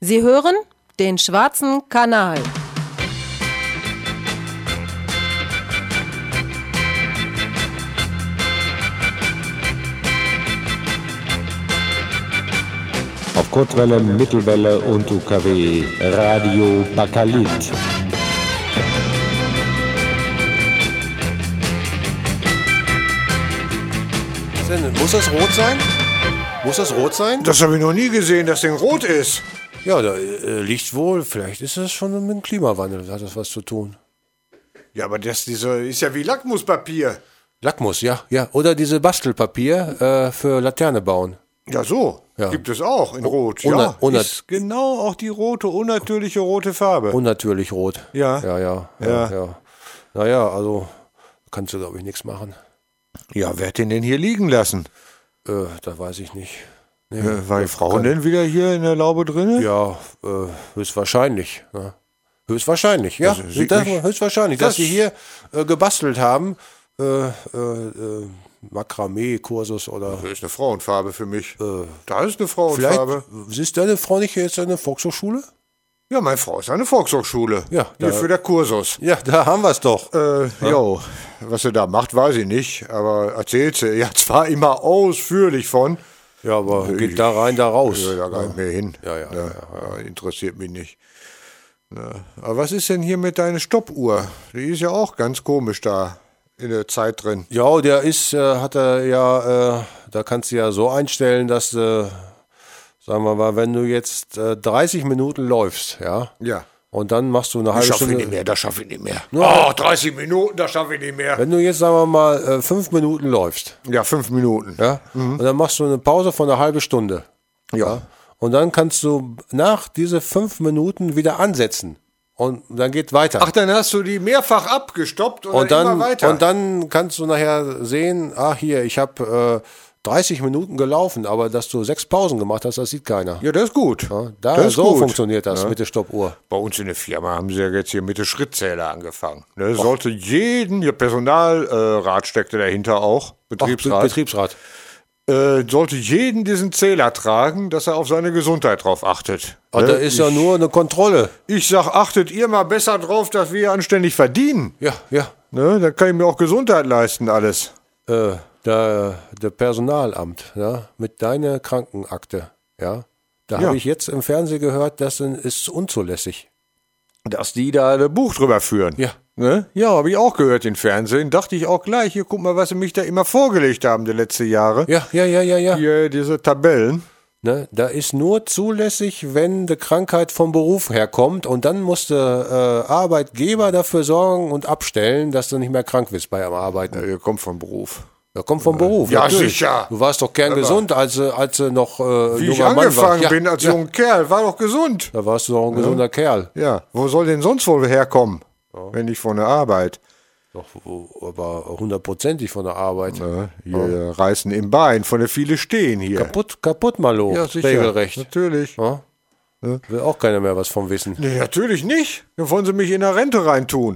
Sie hören den Schwarzen Kanal. Auf Kurzwelle, Mittelwelle und UKW, Radio Bakalit. Muss das rot sein? Muss das rot sein? Das habe ich noch nie gesehen, dass Ding rot ist. Ja, da liegt wohl, vielleicht ist das schon mit dem Klimawandel, hat das was zu tun. Ja, aber das ist ja wie Lackmuspapier. Lackmus, ja. Oder diese Bastelpapier für Laterne bauen. Ja, so. Ja. Gibt es auch in Rot. Ist genau auch die rote, unnatürliche rote Farbe. Unnatürlich rot. Ja. Ja. Naja, also kannst du, glaube ich, nichts machen. Ja, wer hat den denn hier liegen lassen? Da weiß ich nicht. Nee, war die Frau denn wieder hier in der Laube drin? Ja, höchstwahrscheinlich. Ne? Höchstwahrscheinlich, ja. Höchstwahrscheinlich, dass sie hier gebastelt haben. Makramee-Kursus oder. Das ist eine Frauenfarbe für mich. Da ist eine Frauenfarbe. Vielleicht ist deine Frau nicht jetzt eine Volkshochschule? Ja, meine Frau ist eine Volkshochschule. Ja. Hier für der Kursus. Ja, da haben wir es doch. Was sie da macht, weiß ich nicht. Aber erzählt sie ja zwar immer ausführlich von. Ja, aber geht da rein, da raus. Ich will da gar nicht mehr hin. Ja. Interessiert mich nicht. Ja. Aber was ist denn hier mit deiner Stoppuhr? Die ist ja auch ganz komisch da in der Zeit drin. Ja, der ist, da kannst du ja so einstellen, dass du, sagen wir mal, wenn du jetzt 30 Minuten läufst, ja. Und dann machst du eine halbe Stunde. Das schaffe ich nicht mehr. Oh, 30 Minuten, das schaffe ich nicht mehr. Wenn du jetzt, sagen wir mal, 5 Minuten läufst. Ja, 5 Minuten. Ja. Und dann machst du eine Pause von einer halben Stunde. Ja. Und dann kannst du nach diese 5 Minuten wieder ansetzen. Und dann geht weiter. Ach, dann hast du die mehrfach abgestoppt und dann immer weiter. Und dann kannst du nachher sehen, ich habe 30 Minuten gelaufen, aber dass du 6 Pausen gemacht hast, das sieht keiner. Ja, das ist gut. Ja, so funktioniert das mit der Stoppuhr. Bei uns in der Firma haben sie ja jetzt hier mit dem Schrittzähler angefangen. Ne, sollte ihr Personalrat steckte dahinter auch, Betriebsrat. Sollte jeden diesen Zähler tragen, dass er auf seine Gesundheit drauf achtet. Da ist ja nur eine Kontrolle. Ich sag, achtet ihr mal besser drauf, dass wir anständig verdienen. Ja. Ne, dann kann ich mir auch Gesundheit leisten, alles. Der Personalamt, ja, mit deiner Krankenakte, ja, da habe ich jetzt im Fernsehen gehört, das ist unzulässig. Dass die da ein Buch drüber führen. Ja. Ne? Ja, habe ich auch gehört im Fernsehen. Dachte ich auch gleich, hier, guck mal, was sie mich da immer vorgelegt haben die letzten Jahre. Ja. Hier, diese Tabellen. Ne, da ist nur zulässig, wenn die Krankheit vom Beruf herkommt und dann muss der Arbeitgeber dafür sorgen und abstellen, dass du nicht mehr krank wirst beim Arbeiten. Ja, ihr kommt vom Beruf. Ja, kommt vom Beruf. Ja, natürlich. Sicher. Du warst doch kerngesund, als du noch wie ich junger Mann warst. angefangen bin als junger Kerl, war doch gesund. Da warst du doch ein gesunder Kerl. Ja, wo soll denn sonst wohl herkommen, wenn nicht von der Arbeit? Doch, aber 100%ig von der Arbeit. Hier reißen im Bein, von der viele stehen hier. Kaputt, Malo. Ja, sicher. Regelrecht. Natürlich. Ja? Will auch keiner mehr was vom wissen. Nee, natürlich nicht. Dann wollen sie mich in der Rente reintun.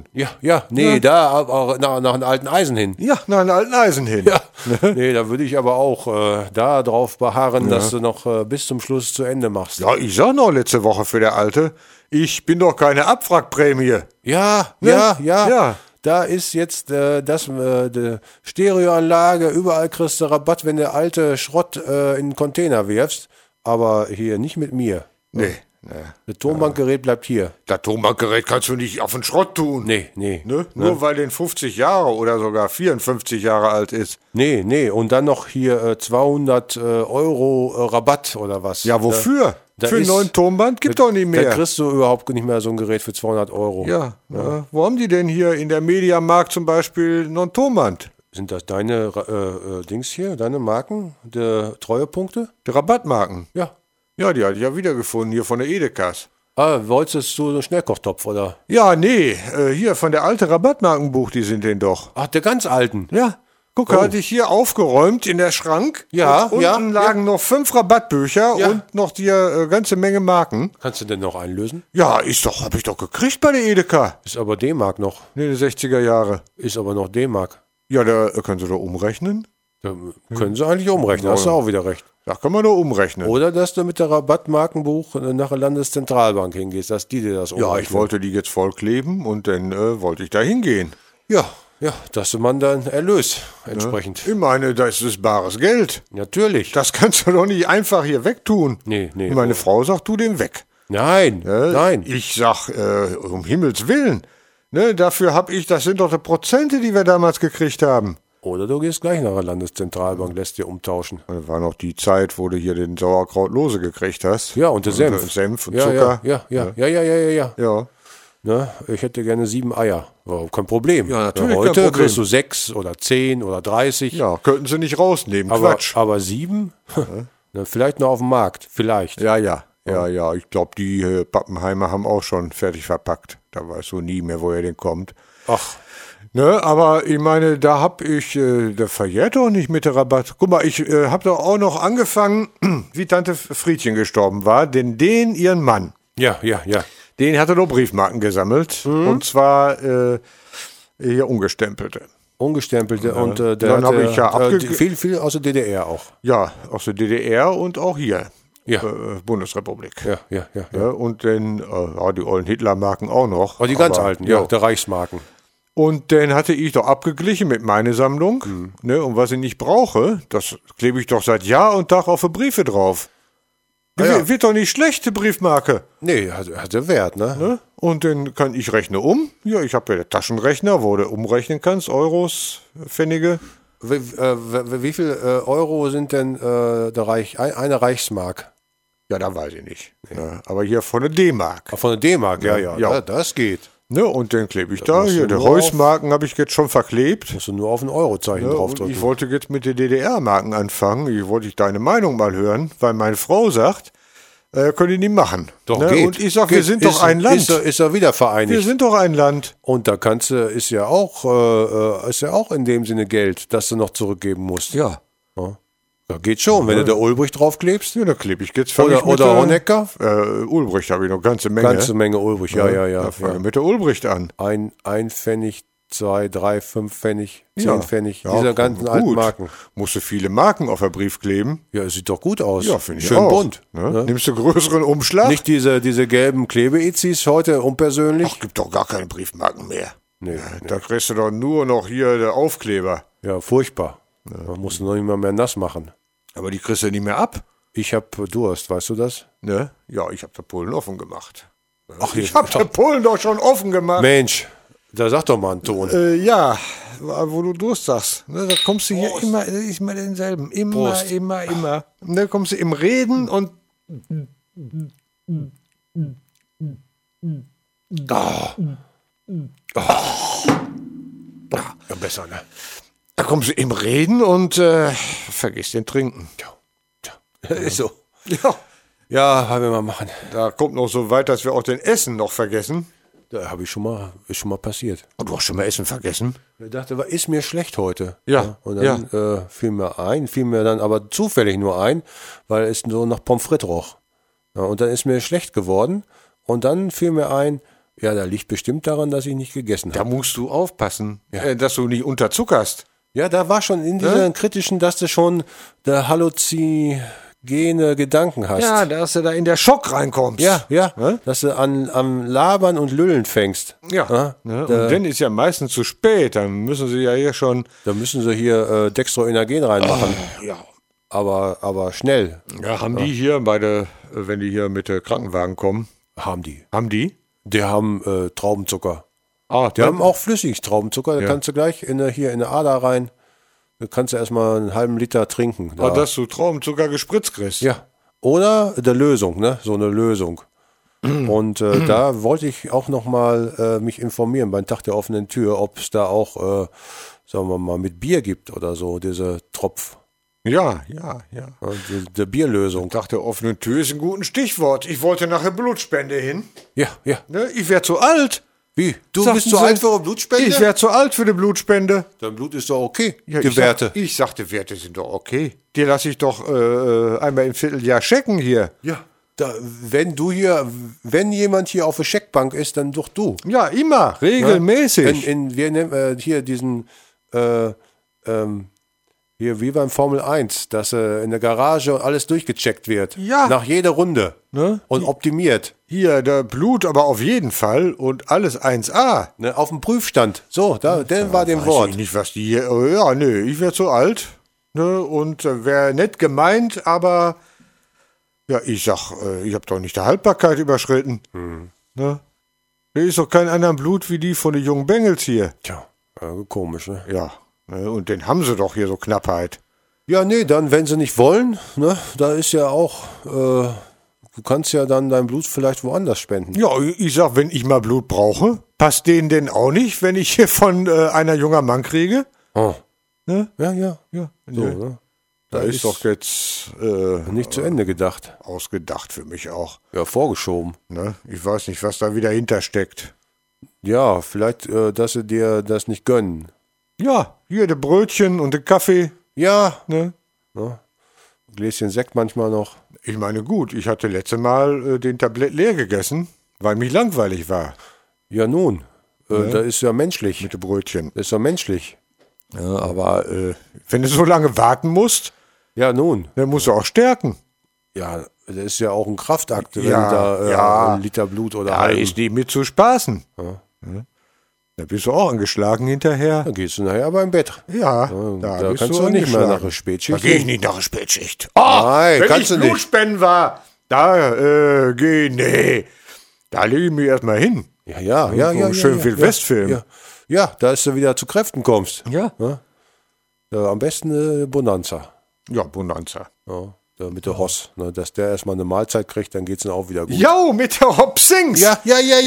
Da aber nach einem alten Eisen hin. Ja, nach einem alten Eisen hin. Ja. Nee, da würde ich aber auch da drauf beharren, dass du noch bis zum Schluss zu Ende machst. Ja, ich sag noch letzte Woche für der Alte, ich bin doch keine Abwrackprämie. Ja. Da ist jetzt die Stereoanlage, überall kriegst du Rabatt, wenn du alte Schrott in den Container wirfst. Aber hier nicht mit mir. Nee. Das Tonbankgerät bleibt hier. Das Tonbankgerät kannst du nicht auf den Schrott tun. Nee. Ne? Nur weil den 50 Jahre oder sogar 54 Jahre alt ist. Nee. Und dann noch hier 200 Euro Rabatt oder was. Ja, wofür? Für einen neuen Tonband gibt doch nicht mehr. Da kriegst du überhaupt nicht mehr so ein Gerät für 200 Euro. Ja. Wo haben die denn hier in der Mediamarkt zum Beispiel noch ein Tonband? Sind das deine Dings hier, deine Marken, die Treuepunkte? Die Rabattmarken? Ja. Ja, die hatte ich ja wiedergefunden, hier von der Edekas. Wolltest du so einen Schnellkochtopf, oder? Ja, nee, hier von der alten Rabattmarkenbuch, die sind denn doch. Ach, der ganz alten? Ja. Guck, hatte ich hier aufgeräumt in der Schrank. Ja, und unten lagen noch 5 Rabattbücher und noch die ganze Menge Marken. Kannst du denn noch einlösen? Ja, hab ich doch gekriegt bei der Edeka. Ist aber D-Mark noch. Nee, die 60er Jahre. Ist aber noch D-Mark. Ja, da können Sie doch umrechnen. Da können Sie eigentlich umrechnen, hast du auch wieder recht. Da kann man nur umrechnen. Oder dass du mit der Rabattmarkenbuch nach der Landeszentralbank hingehst, dass die dir das umrechnen. Ja, ich wollte die jetzt vollkleben und dann wollte ich da hingehen. Ja, dass man dann Erlös entsprechend. Ich meine, das ist bares Geld. Natürlich. Das kannst du doch nicht einfach hier wegtun. Nee. Meine Frau sagt, tu den weg. Nein. Ich sag, um Himmels Willen. Ne, dafür habe ich, das sind doch die Prozente, die wir damals gekriegt haben. Oder du gehst gleich nach der Landeszentralbank, lässt dir umtauschen. Das war noch die Zeit, wo du hier den Sauerkraut lose gekriegt hast. Ja, und den Senf. Senf und Zucker. Ja. Ne, ich hätte gerne 7 Eier. War kein Problem. Ja, natürlich heute kein Problem. kriegst du 6 oder 10 oder 30. Ja, könnten sie nicht rausnehmen. Quatsch. Aber 7? Vielleicht noch auf dem Markt. Vielleicht. Ja. Ich glaube, die Pappenheimer haben auch schon fertig verpackt. Da weißt du nie mehr, woher den kommt. Ach. Ne, aber ich meine, da hab ich, der verjährt doch nicht mit der Rabatt. Guck mal, ich hab doch auch noch angefangen, wie Tante Friedchen gestorben war, denn ihren Mann. Ja. Den hatte doch Briefmarken gesammelt. Und zwar hier ungestempelte. Ungestempelte und dann habe ich ja viel aus der DDR auch. Ja, aus der DDR und auch hier. Ja. Bundesrepublik. Ja. Und dann die ollen Hitlermarken auch noch. Aber die ganz alten, der Reichsmarken. Und dann hatte ich doch abgeglichen mit meiner Sammlung. Ne, und was ich nicht brauche, das klebe ich doch seit Jahr und Tag auf die Briefe drauf. Wird doch nicht schlechte Briefmarke. Nee, hat der Wert, ne? Und dann kann ich rechne um. Ja, ich habe ja den Taschenrechner, wo du umrechnen kannst, Euros, Pfennige. Wie viel Euro sind denn eine Reichsmark? Ja, da weiß ich nicht. Nee. Ja, aber hier von der D-Mark. Von der D-Mark, ja. Das geht. Ne, und dann klebe ich da. Hier, die Reus-Marken habe ich jetzt schon verklebt. Musst du nur auf ein Eurozeichen draufdrücken. Ich wollte jetzt mit den DDR-Marken anfangen. Ich wollte deine Meinung mal hören, weil meine Frau sagt, können die nicht machen. Doch, ne? geht. Und ich sage, wir sind doch ein Land. Ist er wieder vereinigt. Wir sind doch ein Land. Und da ist ja auch in dem Sinne Geld, das du noch zurückgeben musst. Ja. Ja, geht schon, wenn du da Ulbricht draufklebst. Ja, da klebe ich jetzt. Oder Honecker. Ulbricht habe ich noch ganze Menge. Ganze Menge Ulbricht, ja. Da fange ich mit der Ulbricht an. Ein Pfennig, 2, 3, 5 Pfennig, 10 Pfennig. Ja, diese ganzen alten Marken. Musst du viele Marken auf der Brief kleben. Ja, es sieht doch gut aus. Ja, finde ich schön auch. Bunt. Ne? Nimmst du größeren Umschlag? Nicht diese gelben Klebe-Izis heute unpersönlich. Ach, gibt doch gar keine Briefmarken mehr. Nee. Da kriegst du doch nur noch hier der Aufkleber. Ja, furchtbar. Man muss noch nicht mal mehr nass machen. Aber die kriegst du nicht mehr ab. Ich hab Durst, weißt du das? Ne? Ja, ich hab der Polen offen gemacht. Ach, ich hab der Polen doch schon offen gemacht. Mensch, da sag doch mal einen Ton. Ja, wo du Durst sagst. Ne, da kommst du hier immer denselben. Immer. Ne, kommst du im Reden und... Ja, besser, ne? Da kommst du im Reden und vergisst den Trinken. Ja. Ist so. Ja, haben wir mal machen. Da kommt noch so weit, dass wir auch den Essen noch vergessen. Da ist schon mal passiert. Und du hast schon mal Essen vergessen? Ich dachte, ist mir schlecht heute. Ja. Und dann fiel mir dann aber zufällig nur ein, weil es so nach Pommes frites roch. Ja, und dann ist mir schlecht geworden. Und dann fiel mir ein, ja, da liegt bestimmt daran, dass ich nicht gegessen habe. Da musst du aufpassen, dass du nicht unterzuckerst. Ja, da war schon in dieser kritischen, dass du schon der halluzinogene Gedanken hast. Ja, dass du da in der Schock reinkommst. Ja. Dass du am Labern und Lüllen fängst. Ja. Und dann ist ja meistens zu spät. Dann müssen sie ja hier schon... Da müssen sie hier Dextroenergen reinmachen. Ja. Aber schnell. Ja, haben die hier wenn die hier mit Krankenwagen kommen? Haben die. Haben die? Die haben Traubenzucker. Die dann haben auch flüssig Traubenzucker. Da kannst du gleich in eine Ader rein. Da kannst du erstmal einen halben Liter trinken. Dass du Traubenzucker gespritzt kriegst. Ja. Oder der Lösung, ne? So eine Lösung. Und da wollte ich auch nochmal mich informieren beim Tag der offenen Tür, ob es da auch, sagen wir mal, mit Bier gibt oder so, diese Tropf. Ja. Die Bierlösung. Tag der offenen Tür ist ein gutes Stichwort. Ich wollte nachher Blutspende hin. Ja. Ne? Ich werde zu alt. Wie? Du bist zu alt für eine Blutspende? Ich werde zu alt für eine Blutspende. Dein Blut ist doch okay, ja, die Werte. Ich sagte, Werte sind doch okay. Die lasse ich doch einmal im Vierteljahr checken hier. Ja. Wenn jemand hier auf der Checkbank ist, dann doch du. Ja, immer, regelmäßig. Wir nehmen hier diesen Hier wie beim Formel 1, dass in der Garage alles durchgecheckt wird. Ja. Nach jeder Runde. Ne? Und optimiert. Hier, der Blut aber auf jeden Fall und alles 1A. Ne, auf dem Prüfstand. So, der war dem Wort. Ich nicht, was die hier. Ja, nee, ich werde zu alt. Ne? Und wäre nett gemeint, aber ja, ich sag, ich habe doch nicht die Haltbarkeit überschritten. Ne? Der ist doch kein anderer Blut wie die von den jungen Bengels hier. Tja, komisch, ne? Ja. Und den haben sie doch hier so Knappheit. Ja, nee, dann, wenn sie nicht wollen, ne, da ist ja auch, du kannst ja dann dein Blut vielleicht woanders spenden. Ja, ich sag, wenn ich mal Blut brauche, passt denen denn auch nicht, wenn ich hier von einer junger Mann kriege? Oh. Ne? Ja. So, ne? Da ist doch jetzt nicht zu Ende gedacht. Ausgedacht für mich auch. Ja, vorgeschoben. Ne? Ich weiß nicht, was da wieder hintersteckt. Ja, vielleicht, dass sie dir das nicht gönnen. Ja, hier der Brötchen und der Kaffee. Ja. Ne? Ja. Gläschen Sekt manchmal noch. Ich meine, gut, ich hatte letzte Mal den Tablett leer gegessen, weil mich langweilig war. Ja, nun. Da ist ja menschlich. Mit dem Brötchen. Das ist ja menschlich. Ja, aber wenn du so lange warten musst, ja, nun. dann musst du auch stärken. Ja, das ist ja auch ein Kraftakt, wenn Ja, da ein Liter Blut oder Da halben. ist nicht mit zu spaßen. Ja. Da bist du auch angeschlagen hinterher. Dann gehst du nachher aber im Bett. Ja, Da kannst du nicht mehr nach der Spätschicht. Da gehe ich nicht nach der Spätschicht. Nein, wenn kannst ich du nicht. Blutspenden war, da nee. Da lege ich mich erstmal hin. Ja. Schön Wildwestfilm. Ja, da ist du wieder zu Kräften kommst. Ja. Ja, am besten Bonanza. Ja, Bonanza. Ja, mit der Hoss. Ne, dass der erstmal eine Mahlzeit kriegt, dann geht's dann auch wieder gut. Jo, mit der Hopsings. Ja.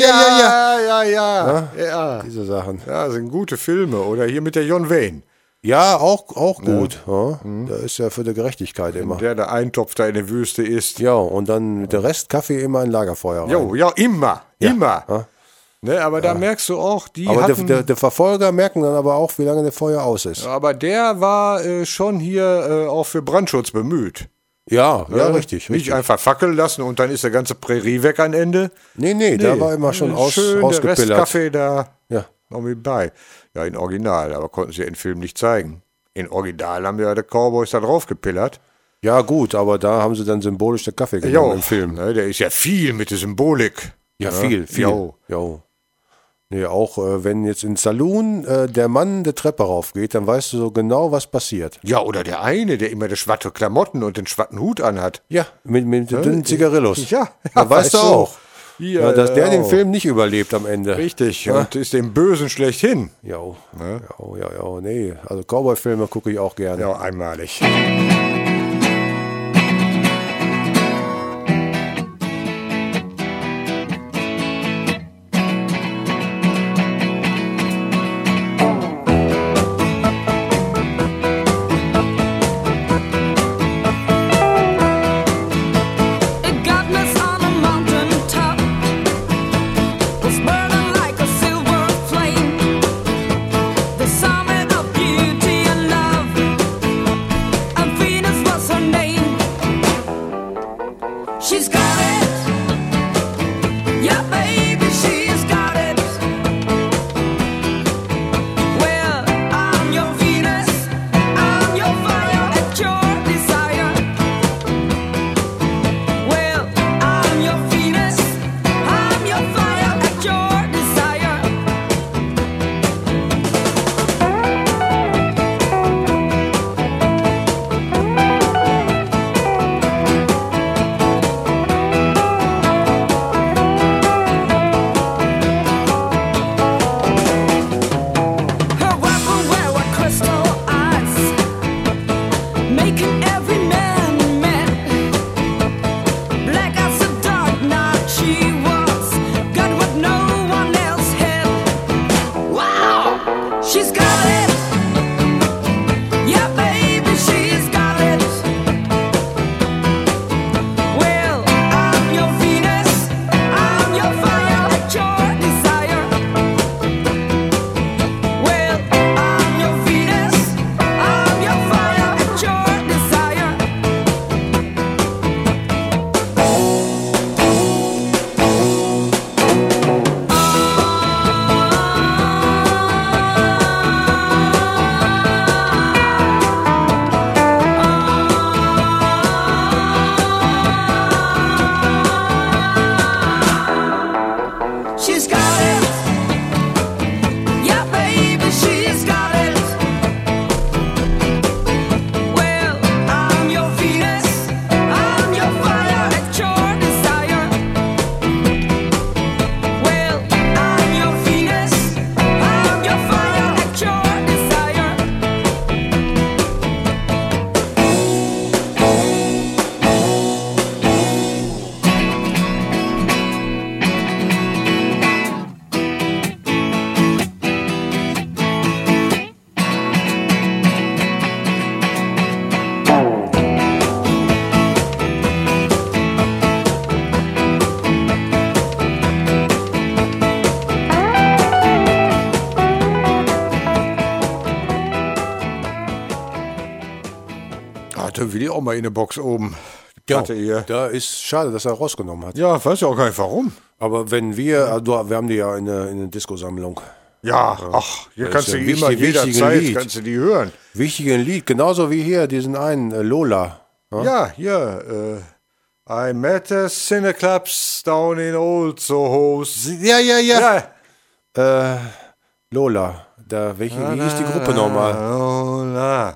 Ja. Diese Sachen. Ja, sind gute Filme. Oder hier mit der John Wayne. Ja, auch gut. Ja. Da ist ja für die Gerechtigkeit immer. Der Eintopf da in der Wüste ist. Ja, und dann mit der Rest Kaffee immer in Lagerfeuer rein. Jo, ja, immer. Immer. Ja. Ne, aber da merkst du auch, die Aber hatten... der Verfolger merken dann aber auch, wie lange der Feuer aus ist. Aber der war schon hier auch für Brandschutz bemüht. Ja, richtig. Nicht einfach fackeln lassen und dann ist der ganze Prärie weg am Ende. Nee, da war immer schon schön ausgepillert. Der Restkaffee da Ja. noch mit bei. Ja, in Original, aber konnten sie ja in Film nicht zeigen. In Original haben ja die Cowboys da drauf gepillert. Ja, gut, aber da haben sie dann symbolisch den Kaffee genommen im Film. Ne, der ist ja viel mit der Symbolik. Ja, viel. Jo. Nee, auch wenn jetzt ins Saloon der Mann der Treppe raufgeht, dann weißt du so genau, was passiert. Ja, oder der eine, der immer die schwatte Klamotten und den schwatten Hut anhat. Ja, mit den dünnen Zigarillos. Ja, da weißt du auch. Hier, Ja, dass der den Film nicht überlebt am Ende. Richtig, und ist dem Bösen schlechthin. Ja, nee. Also Cowboy-Filme gucke ich auch gerne. Ja, einmalig. I'm feeling Der will auch mal in der Box oben. Ja, da ist schade, dass er rausgenommen hat. Ja, weiß ja auch gar nicht warum. Aber wenn wir haben die ja in der Disco-Sammlung. Ja, ach, hier kannst du immer jederzeit kannst du die hören. Wichtiges Lied, genauso wie hier diesen einen Lola. Ja, hier, I met the Cineclubs down in Old Soho. Ja. Lola. Wie hieß die Gruppe nochmal?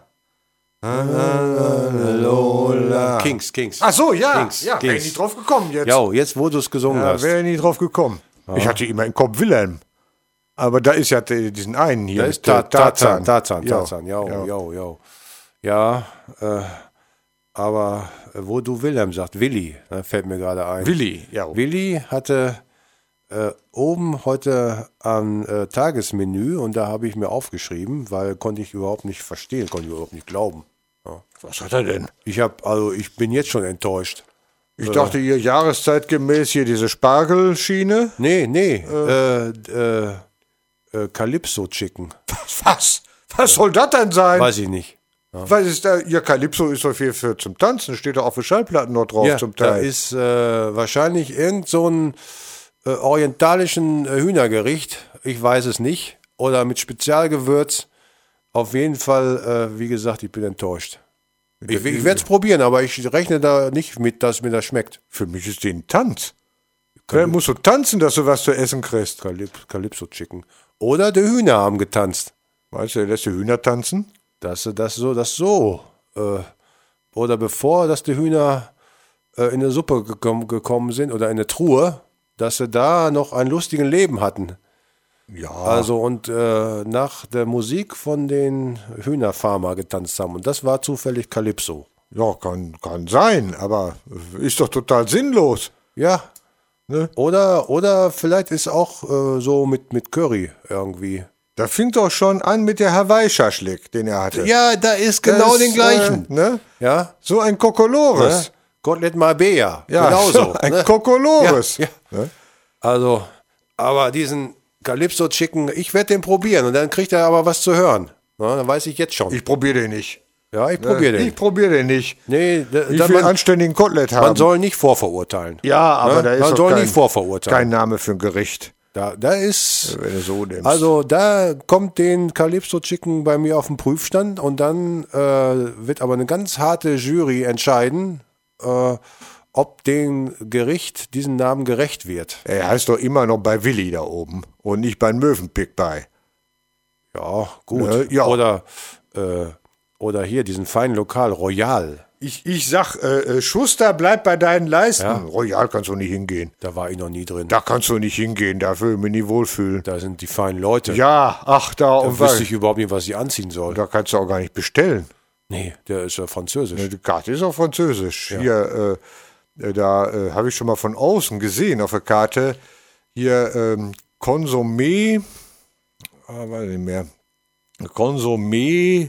Lola. Kings. Ach so, ja. Kings. Wäre ich nicht drauf gekommen jetzt. Ja, jetzt, wo du es gesungen hast. Wäre ich nicht drauf gekommen. Ja. Ich hatte immer im Kopf Wilhelm. Aber da ist ja diesen einen hier. Da ist Tarzan. Jo. Ja, aber wo du Wilhelm sagst, Willi, fällt mir gerade ein. Willi, ja. Willi hatte oben heute am Tagesmenü und da habe ich mir aufgeschrieben, weil konnte ich überhaupt nicht verstehen, konnte ich überhaupt nicht glauben. Ja. Was hat er denn? Ich bin jetzt schon enttäuscht. Ich dachte, ihr jahreszeitgemäß hier diese Spargelschiene? Nee. Calypso Chicken. Was soll das denn sein? Weiß ich nicht. Ja. Was ist da? Ja, Calypso ist doch viel für zum Tanzen, steht doch auf den Schallplatten noch drauf zum Teil. Da ist wahrscheinlich irgend so ein orientalischen Hühnergericht, ich weiß es nicht, oder mit Spezialgewürz. Auf jeden Fall, wie gesagt, ich bin enttäuscht. Ich werde es probieren, aber ich rechne da nicht mit, dass mir das schmeckt. Für mich ist den Tanz. Musst du tanzen, dass du was zu essen kriegst. Calypso Chicken. Oder die Hühner haben getanzt. Weißt du, der lässt die Hühner tanzen? Das so. Oder bevor, dass die Hühner in eine Suppe gekommen sind oder in eine Truhe, dass sie da noch ein lustiges Leben hatten. Ja. Also und nach der Musik von den Hühnerfarmer getanzt haben. Und das war zufällig Calypso. Ja, kann sein, aber ist doch total sinnlos. Ja. Ne? Oder vielleicht ist auch so mit Curry irgendwie. Da fing doch schon an mit der Hawaii-Schaschlik, den er hatte. Ja, da ist genau den gleichen. Ne? Ja. So ein Kokolores. Ne? Kotelett Marbella. Ja, genauso. Ein Kokolores. Ja. Ne? Also, aber diesen Calypso Chicken, ich werde den probieren und dann kriegt er aber was zu hören. Na, dann weiß ich jetzt schon. Ich probiere den nicht. Ja, ich probiere den. Ich probiere den nicht. Nee, ich will anständigen Kotelett haben. Man soll nicht vorverurteilen. Ja, aber da ist man soll nicht vorverurteilen. Kein Name für ein Gericht. Da ist, wenn du so nimmst. Also da kommt den Calypso Chicken bei mir auf den Prüfstand und dann wird aber eine ganz harte Jury entscheiden, ob dem Gericht diesen Namen gerecht wird. Er heißt doch immer noch bei Willi da oben und nicht bei Möwenpick bei. Ja, gut. Ja. Oder hier diesen feinen Lokal Royal. Ich sag, Schuster, bleib bei deinen Leisten. Ja. Royal kannst du nicht hingehen. Da war ich noch nie drin. Da kannst du nicht hingehen, da will ich mich nie wohlfühlen. Da sind die feinen Leute. Ja, ach, da wüsste ich überhaupt nicht, was ich anziehen soll. Da kannst du auch gar nicht bestellen. Nee, der ist ja französisch. Die Karte ist auch französisch. Ja. Hier, da habe ich schon mal von außen gesehen auf der Karte. Hier, Consommé, weiß nicht mehr. Consommé,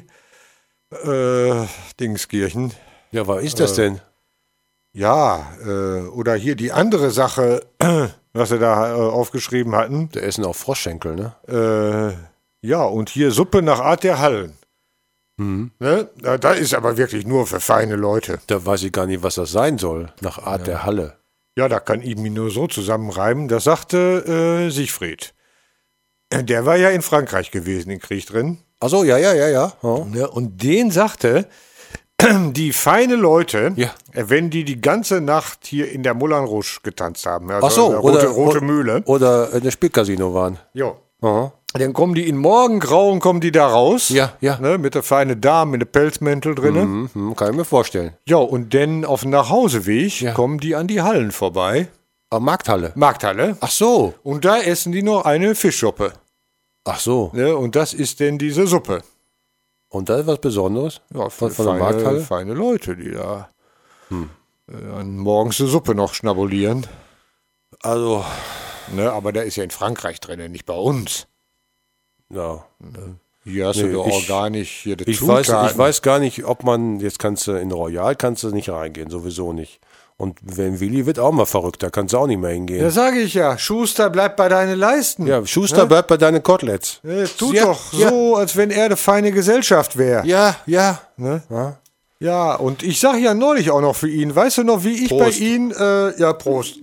Dingskirchen. Ja, was ist das denn? Ja, oder hier die andere Sache, was sie da aufgeschrieben hatten. Da essen auch Froschschenkel, ne? Ja, und hier Suppe nach Art der Hallen. Mhm. Ne? Da ist aber wirklich nur für feine Leute. Da weiß ich gar nicht, was das sein soll, nach Art der Halle. Ja, da kann ich mich nur so zusammenreimen. Das sagte Siegfried. Der war ja in Frankreich gewesen, im Krieg drin. Ach so, ja. Oh. Ja, und den sagte, die feine Leute, wenn die ganze Nacht hier in der Moulin Rouge getanzt haben, also ach so, rote Mühle. Oder in der Spielcasino waren. Ja. Dann kommen die in Morgengrauen, kommen die da raus. Ja. Ne, mit der feinen Dame, mit dem Pelzmäntel drin. Kann ich mir vorstellen. Ja, und dann auf dem Nachhauseweg kommen die an die Hallen vorbei. Markthalle? Markthalle. Ach so. Und da essen die noch eine Fischsuppe. Ach so. Ne, und das ist denn diese Suppe. Und das ist was Besonderes? Ja, von der Markthalle? Feine Leute, die da morgens die Suppe noch schnabulieren. Also. Ne, aber der ist ja in Frankreich drin, nicht bei uns. Ja. Hier hast du doch auch gar nicht hier die ich weiß gar nicht, ob man, jetzt kannst du in Royal nicht reingehen, sowieso nicht. Und wenn Willi wird auch mal verrückt, da kannst du auch nicht mehr hingehen. Ja, sage ich ja. Schuster, bleib bei deinen Leisten. Ja, Schuster, bleib bei deinen Koteletts. Tut doch so, als wenn er eine feine Gesellschaft wäre. Ja. Ne? Ja, und ich sag ja neulich auch noch für ihn, weißt du noch, wie ich Prost. Bei ihm, Prost.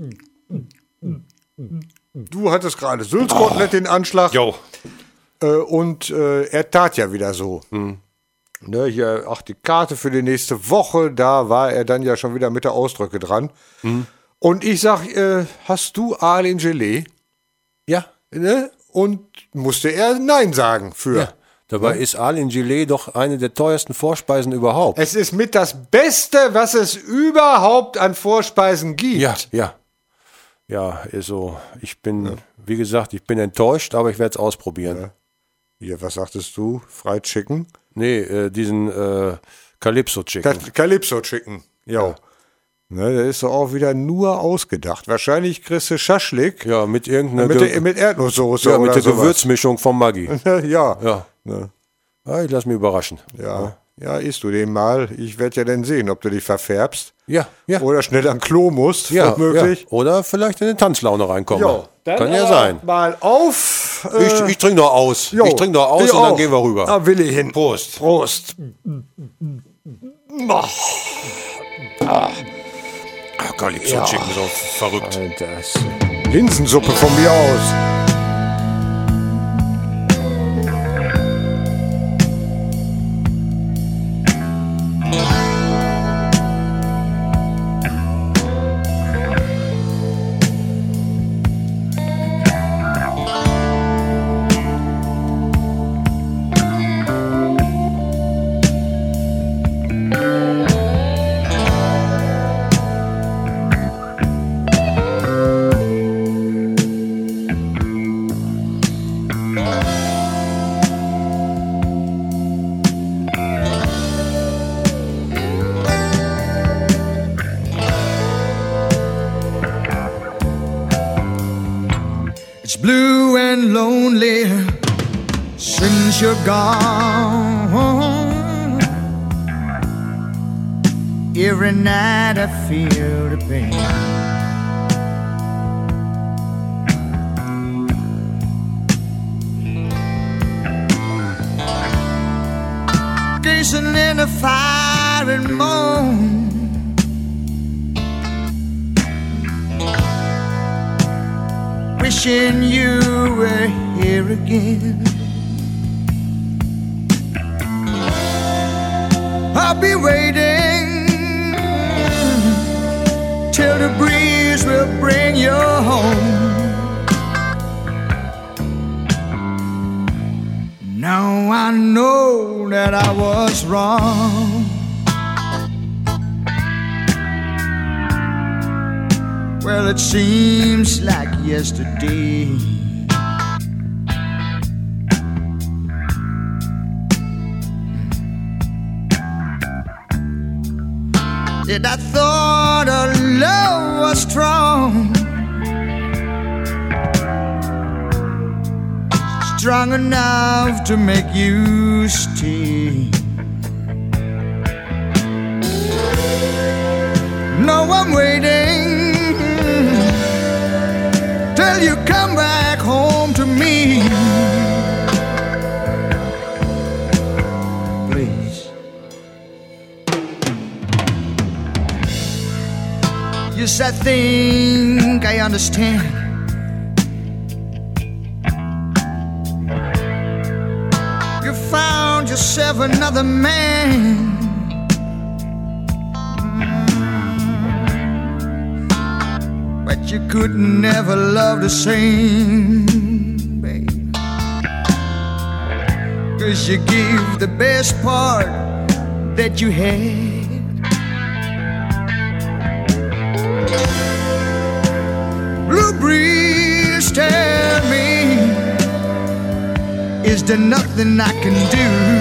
Du hattest gerade Sülzkotelett den Anschlag. Jo. Und er tat ja wieder so. Ne, hier, die Karte für die nächste Woche, da war er dann ja schon wieder mit der Ausdrücke dran. Und ich sag, hast du Aal in Gelee? Ja. Ne? Und musste er Nein sagen für. Ja. Dabei ist Aal in Gelee doch eine der teuersten Vorspeisen überhaupt. Es ist mit das Beste, was es überhaupt an Vorspeisen gibt. Ja. Ja, ist so. Ich bin, wie gesagt, enttäuscht, aber ich werde es ausprobieren. Ja. Hier, was sagtest du? Fried Chicken? Nee, diesen Calypso Chicken. Calypso Chicken, ja. Ne, der ist doch auch wieder nur ausgedacht. Wahrscheinlich kriegst du Schaschlik. Ja, mit irgendeiner... Mit Erdnusssoße ja, mit oder der sowas. Gewürzmischung vom Maggi. Ja. Ne. Ja, ich lass mich überraschen. Ja, isst du den mal. Ich werde ja dann sehen, ob du dich verfärbst. Ja. Oder schnell am Klo musst, womöglich. Ja. Oder vielleicht in eine Tanzlaune reinkommen. Jo, dann kann ja sein. Mal auf. Ich trinke noch aus. Jo, ich trinke noch aus und dann gehen wir rüber. Da will ich hin. Prost. Calypso Chicken, so verrückt. Das Linsensuppe von mir aus. Blue and lonely since you're gone. Every night I feel the pain. Gazing in the fire and moan. Wishing you were here again. I'll be waiting till the breeze will bring you home. Now I know that I was wrong. Well, it seems like yesterday. That I thought our love was strong, strong enough to make you stay. No, I'm waiting till you come back home to me. Please. Yes, I think I understand. You found yourself another man. You could never love the same, babe, 'cause you gave the best part that you had. Blue breeze, tell me, is there nothing I can do?